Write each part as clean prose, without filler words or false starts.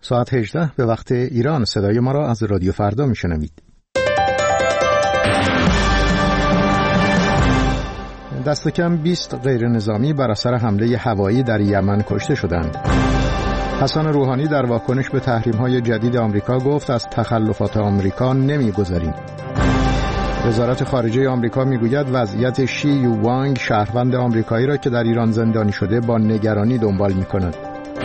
ساعت 18 به وقت ایران. صدای ما را از رادیو فردا میشنوید. دست کم 20 غیر نظامی بر اثر حمله هوایی در یمن کشته شدند. حسن روحانی در واکنش به تحریم‌های جدید آمریکا گفت از تخلفات آمریکا نمی‌گذریم. وزارت خارجه آمریکا میگوید وضعیت شی یو وانگ شهروند آمریکایی را که در ایران زندانی شده با نگرانی دنبال می‌کند.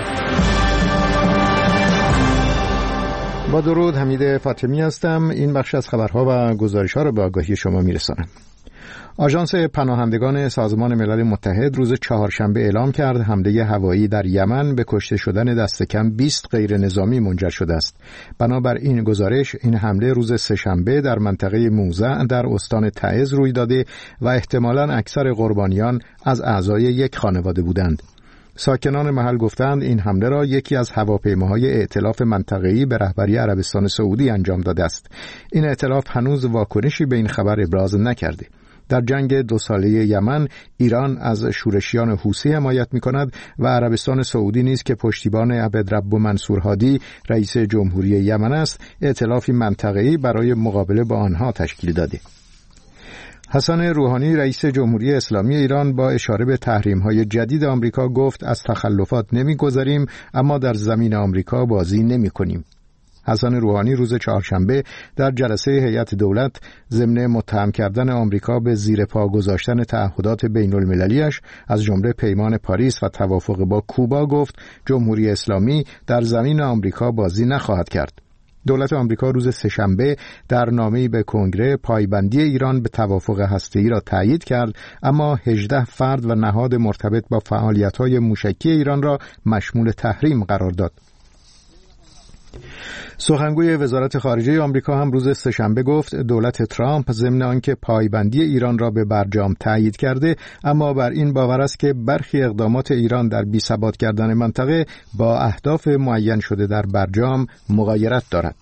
با درود، حمید فاطمی هستم. این بخش از خبرها و گزارش‌ها را به آگاهی شما می‌رسانم. آژانس پناهندگان سازمان ملل متحد روز چهارشنبه اعلام کرد حمله هوایی در یمن به کشته شدن دست کم 20 غیر نظامی منجر شده است. بنابر این گزارش این حمله روز سه‌شنبه در منطقه موزع در استان تعز روی داده و احتمالاً اکثر قربانیان از اعضای یک خانواده بودند. ساکنان محل گفتند این حمله را یکی از هواپیماهای ائتلاف منطقه‌ای به رهبری عربستان سعودی انجام داده است. این ائتلاف هنوز واکنشی به این خبر ابراز نکرده. در جنگ 2 ساله یمن ایران از شورشیان حوثی حمایت می‌کند و عربستان سعودی نیز که پشتیبان عبدالرب منصور هادی رئیس جمهوری یمن است ائتلافی منطقه‌ای برای مقابله با آنها تشکیل داده. حسن روحانی رئیس جمهوری اسلامی ایران با اشاره به تحریم‌های جدید آمریکا گفت از تخلفات نمی‌گذریم اما در زمین آمریکا بازی نمی‌کنیم. حسن روحانی روز چهارشنبه در جلسه هیئت دولت ضمن متهم کردن آمریکا به زیر پا گذاشتن تعهدات بین‌المللی‌اش از جمله پیمان پاریس و توافق با کوبا گفت جمهوری اسلامی در زمین آمریکا بازی نخواهد کرد. دولت آمریکا روز سه‌شنبه در نامه‌ای به کنگره پایبندی ایران به توافق هسته‌ای را تایید کرد اما 18 فرد و نهاد مرتبط با فعالیت‌های موشکی ایران را مشمول تحریم قرار داد. سخنگوی وزارت خارجه آمریکا هم روز سه‌شنبه گفت دولت ترامپ ضمن آنکه پایبندی ایران را به برجام تایید کرده اما بر این باور است که برخی اقدامات ایران در بی‌ثبات کردن منطقه با اهداف معین شده در برجام مغایرت دارد.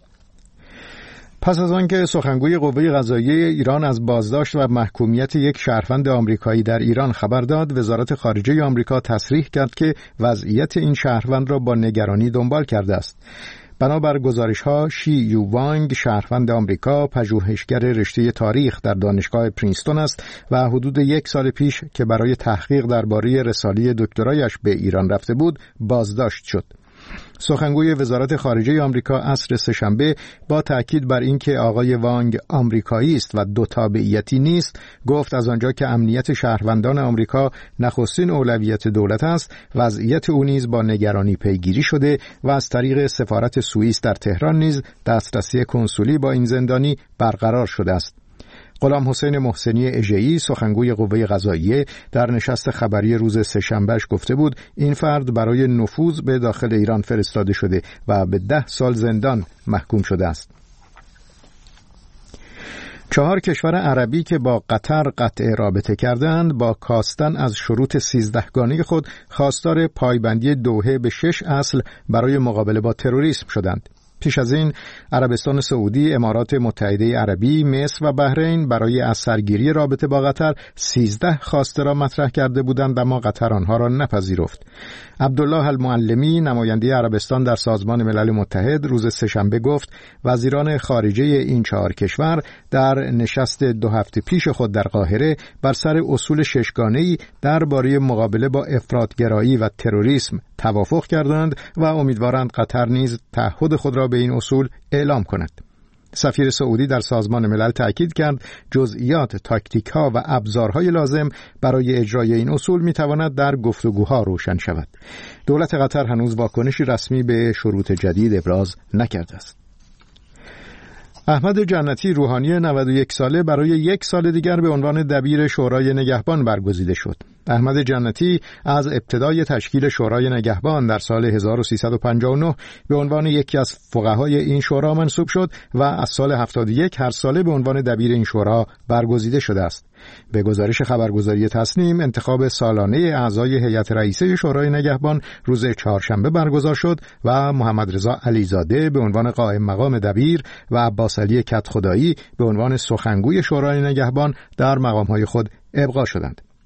پس از آنکه سخنگوی قوه قضاییه ایران از بازداشت و محکومیت یک شهروند آمریکایی در ایران خبر داد، وزارت خارجه آمریکا تصریح کرد که وضعیت این شهروند را با نگرانی دنبال کرده است. بنابر گزارش‌ها شی یو وانگ شهروند آمریکا پژوهشگر رشته تاریخ در دانشگاه پرینستون است و حدود 1 سال پیش که برای تحقیق درباره رساله دکترایش به ایران رفته بود بازداشت شد. سخنگوی وزارت خارجه آمریکا عصر سه‌شنبه با تأکید بر اینکه آقای وانگ آمریکایی است و دو تابعیتی نیست گفت از آنجا که امنیت شهروندان آمریکا نخستین اولویت دولت است وضعیت او نیز با نگرانی پیگیری شده و از طریق سفارت سوئیس در تهران نیز دسترسی کنسولی با این زندانی برقرار شده است. غلام حسین محسنی اژه‌ای سخنگوی قوه قضاییه در نشست خبری روز سه‌شنبهش گفته بود این فرد برای نفوذ به داخل ایران فرستاده شده و به 10 سال زندان محکوم شده است. 4 کشور عربی که با قطر قطع رابطه کردند با کاستن از شروط 13گانه خود خواستار پایبندی دوحه به 6 اصل برای مقابله با تروریسم شدند. پیش از این عربستان سعودی، امارات متحده عربی، مصر و بحرین برای از سرگیری رابطه با قطر 13 خواسته را مطرح کرده بودند اما قطر آنها را نپذیرفت. عبدالله المعلمی نماینده عربستان در سازمان ملل متحد روز سه‌شنبه گفت وزیران خارجه این 4 کشور در نشست 2 هفته پیش خود در قاهره بر سر اصول 6گانه‌ای درباره مقابله با افراط‌گرایی و تروریسم توافق کردند و امیدوارند قطر نیز تعهد خود را به این اصول اعلام کند. سفیر سعودی در سازمان ملل تأکید کرد جزئیات، تاکتیک‌ها و ابزارهای لازم برای اجرای این اصول می‌تواند در گفتگوها روشن شود. دولت قطر هنوز واکنشی رسمی به شروط جدید ابراز نکرده است. احمد جنتی روحانی 91 ساله برای 1 سال دیگر به عنوان دبیر شورای نگهبان برگزیده شد. احمد جنتی از ابتدای تشکیل شورای نگهبان در سال 1359 به عنوان یکی از فقهای این شورا منصوب شد و از سال 71 هر ساله به عنوان دبیر این شورا برگزیده شده است. به گزارش خبرگزاری تصنیم انتخاب سالانه اعضای هیئت رئیسه شورای نگهبان روز چهارشنبه برگزار شد و محمد رضا علیزاده به عنوان قائم مقام دبیر و عباس علی کدخدایی به عنوان سخنگوی شورای نگهبان در مقام‌های خود ابقا شدند.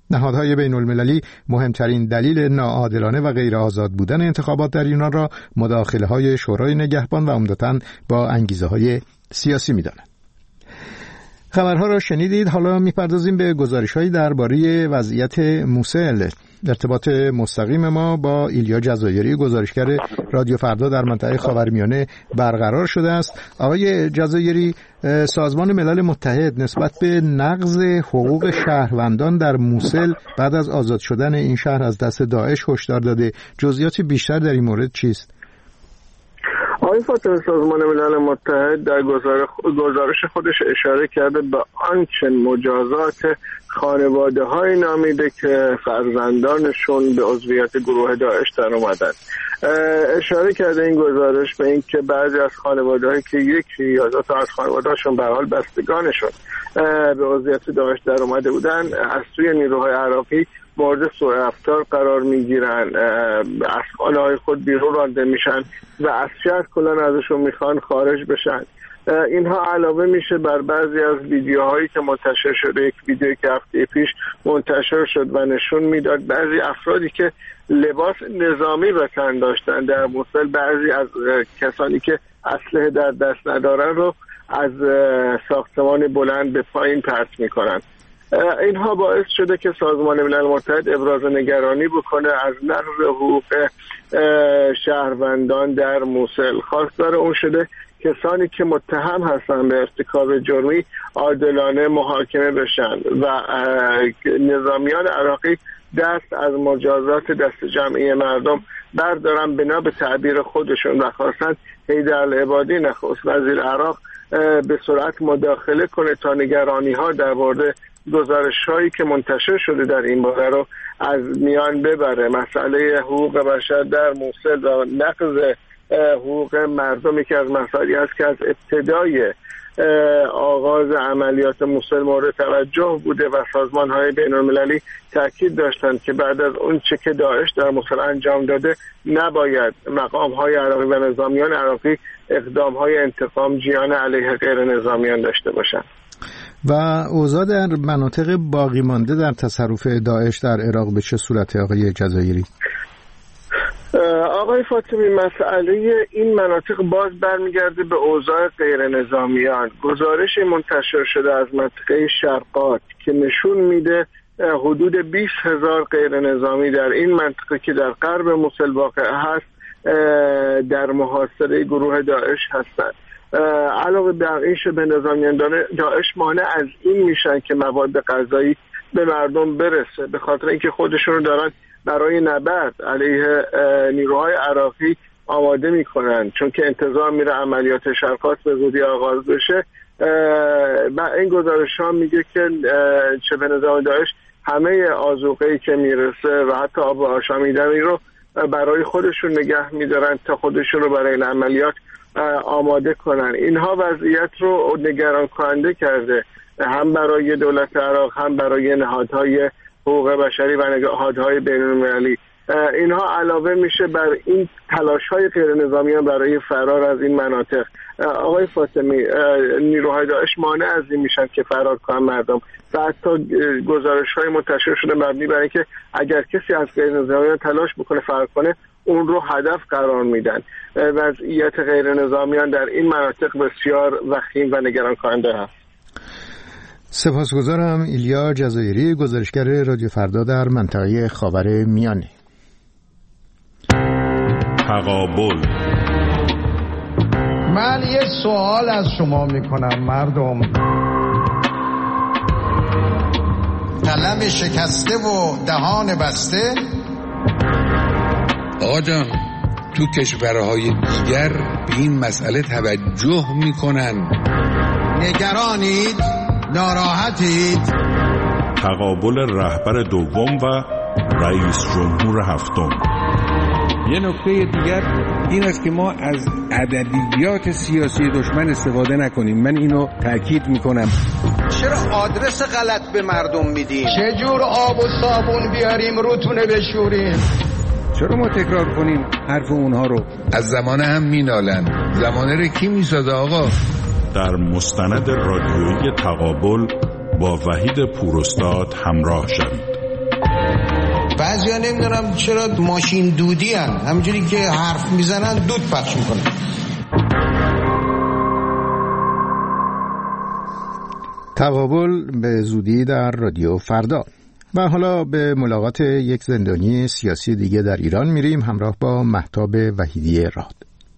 نهادهای بین المللی مهمترین دلیل ناعادلانه و غیر آزاد بودن انتخابات در یونان را مداخله‌های شورای نگهبان و عمدتاً با انگیزه‌های سیاسی می‌دانند. خبرها را شنیدید. حالا می‌پردازیم به گزارش‌هایی درباره وضعیت موسل. ارتباط مستقیم ما با ایلیا جزایری، گزارشگر رادیو فردا در منطقه خاورمیانه برقرار شده است. آقای جزایری، سازمان ملل متحد نسبت به نقض حقوق شهروندان در موسل بعد از آزاد شدن این شهر از دست داعش هشدار داده. جزئیات بیشتر در این مورد چیست؟ آقای فاطمی، سازمان ملل متحد در گزارش خودش اشاره کرده به آنچه مجازات خانواده‌های نامیده که فرزندانشون به عضویت گروه داعش در اومدن. اشاره کرده این گزارش به این که بعضی از خانواده‌هایی که یکی یا دو تا از خانواده‌هاشون به حال بستگانشون به عضویت داعش در اومده بودن، از سوی نیروهای عراقی مورد سوء رفتار قرار میگیرن، از خانه‌های خود بیرون رانده میشن و از شهر کلان ازشون میخوان خارج بشن. اینها علاوه میشه بر بعضی از ویدیوهایی که منتشر شده. یک ویدیویی که هفته پیش منتشر شد و نشون میداد بعضی افرادی که لباس نظامی به تن داشتن در موسل، بعضی از کسانی که اسلحه در دست ندارن رو از ساختمان بلند به پایین پرت میکنن. اینها باعث شده که سازمان ملل متحد ابراز نگرانی بکنه از نقض حقوق شهروندان در موسل. خواستار اون شده کسانی که متهم هستن به ارتکاب جرمی عادلانه محاکمه بشن و نظامیان عراقی دست از مجازات دست جمعی مردم بردارن بنا به تعبیر خودشون و خواستن حیدرالعبادی نخست وزیر عراق به سرعت مداخله کنه تا نگرانی ها در مورد گزارش هایی که منتشر شده در این باره رو از میان ببره. مسئله حقوق بشر در موسل و نقض حقوق مردم که از مسائلی است که از ابتدای آغاز عملیات موسل مورد توجه بوده و سازمان های بین المللی تاکید داشتند که بعد از اون چه که داعش در موسل انجام داده نباید مقام های عراقی و نظامیان عراقی اقدام های انتقام جویانه علیه غیر نظامیان داشته باشند. و اوضاع در مناطق باقی مانده در تصرف داعش در عراق به چه صورته آقای جزایری؟ آقای فاطمی، مسئله این مناطق باز برمیگرده به اوضاع غیر نظامیان. گزارش منتشر شده از منطقه شرقات که نشون میده حدود 20,000 غیر نظامی در این منطقه که در غرب موسل واقع هست در محاصره گروه داعش هستند. علاوه بر این شبه نظامیان داعش مانع از این میشن که مواد غذایی به مردم برسه، به خاطر اینکه خودشون دارن برای نبرد علیه نیروهای عراقی آماده میکنن، چون که انتظار میره عملیات شرقات به زودی آغاز بشه. و این گزارش ها میگه که شبه نظامیان داعش همه آذوقه‌ای که میرسه و حتی آب آشامیدنی رو برای خودشون نگه میدارن تا خودشون رو برای این عملیات آماده کنن. اینها وضعیت رو نگران کننده کرده، هم برای دولت عراق هم برای نهادهای حقوق بشری و نهادهای بین المللی. اینها علاوه میشه بر این تلاش‌های غیر نظامیان برای فرار از این مناطق. آقای فاطمی، نیروهای داعش مانع از این میشن که فرار کنن مردم و حتی گزارش‌های منتشر شده مبنی بر اینکه اگر کسی از غیر نظامیان تلاش بکنه فرار کنه اون رو هدف قرار میدن. وضعیت غیر نظامیان در این مناطق بسیار وخیم و نگران کننده هست. سپاسگزارم. ایلیا جزایری، گزارشگر رادیو فردا در منطقه خاورمیانه. تقابل. من یه سوال از شما میکنم مردم. قلم شکسته و دهان بسته. آقا جان، تو کشورهای دیگر به این مسئله توجه میکنن. نگرانید؟ ناراحتید؟ تقابل رهبر دوم و رئیس جمهور هفتم. یه نکته دیگر این است که ما از ادبیات سیاسی دشمن استفاده نکنیم. من اینو تاکید میکنم. چرا آدرس غلط به مردم میدیم؟ چه جور آب و صابون بیاریم روتونه بشوریم؟ چرا ما تکرار کنیم حرف اونها رو؟ از زمان هم مینالن. زمانه رو کی میسازه آقا؟ در مستند رادیویی تقابل با وحید پوراستاد همراه شوید. بعضیا نمیدونم چرا ماشین دودی هن، همینجوری که حرف میزنن دود پخش میکنن. تقابل به زودی در رادیو فردا. و حالا به ملاقات یک زندانی سیاسی دیگه در ایران میریم همراه با مهتاب وحیدی راد.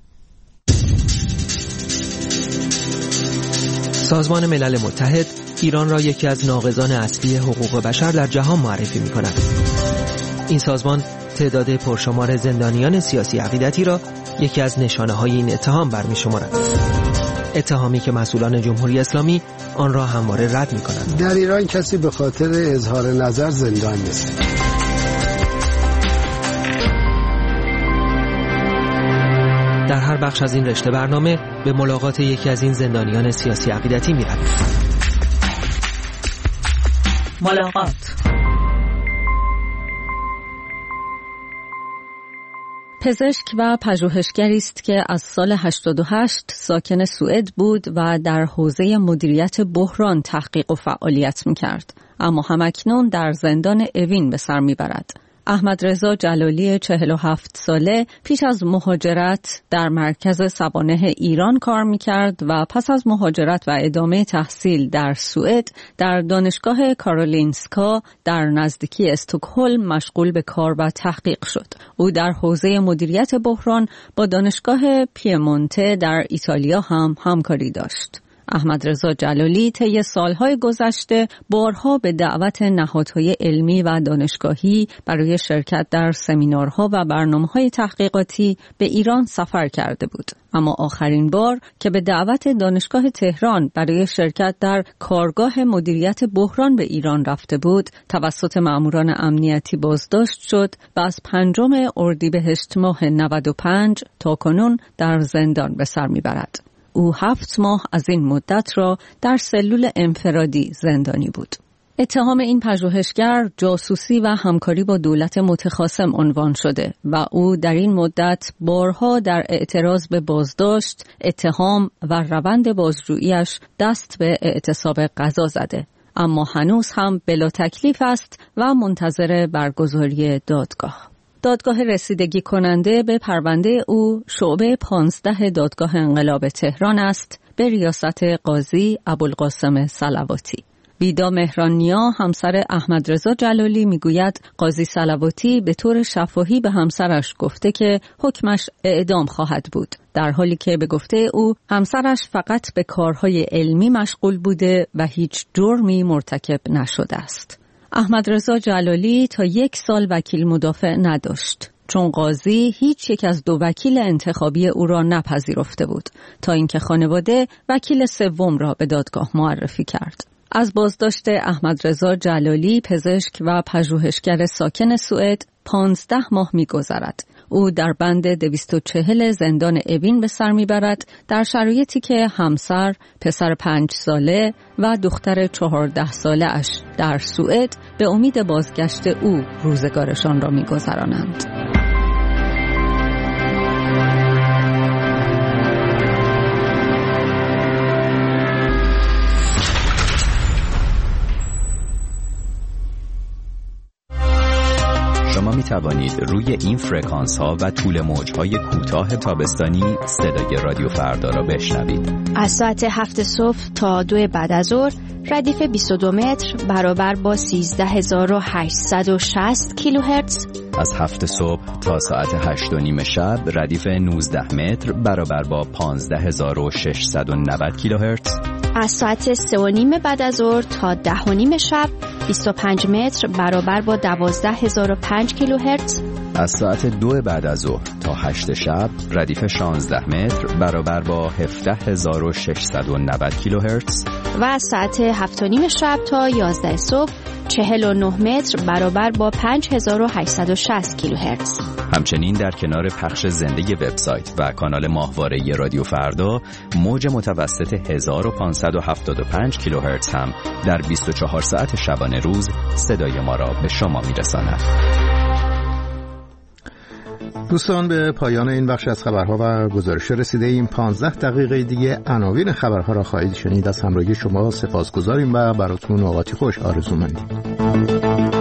سازمان ملل متحد ایران را یکی از ناقضان اصلی حقوق بشر در جهان معرفی می‌کند. این سازمان تعداد پرشمار زندانیان سیاسی عقیدتی را یکی از نشانه‌های این اتهام برمی‌شمارد. اتهامی که مسئولان جمهوری اسلامی آن را همواره رد می‌کنند. در ایران کسی به خاطر اظهار نظر زندان نیست. در هر بخش از این رشته برنامه به ملاقات یکی از این زندانیان سیاسی عقیدتی می‌رویم. ملاقات. پزشک و پژوهشگری است که از سال 88 ساکن سوئد بود و در حوزه مدیریت بحران تحقیق و فعالیت می‌کرد، اما همکنون در زندان اوین به سر می‌برد. احمد رضا جلالی 47 ساله پیش از مهاجرت در مرکز سوانح ایران کار می‌کرد و پس از مهاجرت و ادامه تحصیل در سوئد در دانشگاه کارولینسکا در نزدیکی استکهلم مشغول به کار و تحقیق شد. او در حوزه مدیریت بحران با دانشگاه پیمونته در ایتالیا هم همکاری داشت. احمد رضا جلالی طی سالهای گذشته بارها به دعوت نهادهای علمی و دانشگاهی برای شرکت در سمینارها و برنامه‌های تحقیقاتی به ایران سفر کرده بود. اما آخرین بار که به دعوت دانشگاه تهران برای شرکت در کارگاه مدیریت بحران به ایران رفته بود، توسط مأموران امنیتی بازداشت شد و از 5 اردیبهشت ماه 95 تا کنون در زندان به سر می‌برد. او 7 ماه از این مدت را در سلول انفرادی زندانی بود. اتهام این پژوهشگر جاسوسی و همکاری با دولت متخاصم عنوان شده و او در این مدت بارها در اعتراض به بازداشت، اتهام و روند بازجوییش دست به اعتصاب قضا زده، اما هنوز هم بلا تکلیف است و منتظر برگزاری دادگاه. دادگاه رسیدگی کننده به پرونده او شعبه 15 دادگاه انقلاب تهران است به ریاست قاضی ابوالقاسم صلواتی. بیدا مهرانیا همسر احمد رضا جلالی میگوید قاضی صلواتی به طور شفاهی به همسرش گفته که حکمش اعدام خواهد بود، در حالی که به گفته او همسرش فقط به کارهای علمی مشغول بوده و هیچ جرمی مرتکب نشده است. احمد رضا جلالی تا 1 سال وکیل مدافع نداشت، چون قاضی هیچ یک از 2 وکیل انتخابی او را نپذیرفته بود، تا اینکه خانواده وکیل سوم را به دادگاه معرفی کرد. از بازداشت احمد رضا جلالی، پزشک و پژوهشگر ساکن سوئد، 15 ماه می‌گذرد. او در بند 240 زندان اوین به سر میبرد، در شرایطی که همسر، پسر 5 ساله و دختر 14 ساله اش در سوئد به امید بازگشت او روزگارشان را میگذرانند. شما می توانید روی این فرکانس ها و طول موج های کوتاه تابستانی صدای رادیو فردا را بشنوید. از ساعت 7 صبح تا 2 بعد از ظهر ردیف 22 متر برابر با 13860 کیلوهرتز. از 7 صبح تا ساعت 8:30 شب ردیف 19 متر برابر با 15690 کیلوهرتز. از ساعت 3:30 بعد از ظهر تا 10:30 شب 25 متر برابر با 12005 کیلوهرتز. از ساعت 2 بعد از ظهر تا 8 شب ردیف 16 متر برابر با 17690 کیلوهرتز. و از ساعت 7:30 شب تا 11 صبح 49 متر برابر با 5860 کیلوهرتز. همچنین در کنار پخش زنده وبسایت و کانال ماهواره رادیو فردا، موج متوسط 1575 کیلوهرتز هم در 24 ساعت شبانه روز صدای ما را به شما میرساند. دوستان، به پایان این بخش از خبرها و گزارش رسیده ایم. 15 دقیقه دیگه عناوین خبرها را خواهید شنید. از همراهی شما سپاسگزاریم و براتون اوقاتی خوش آرزو مندیم.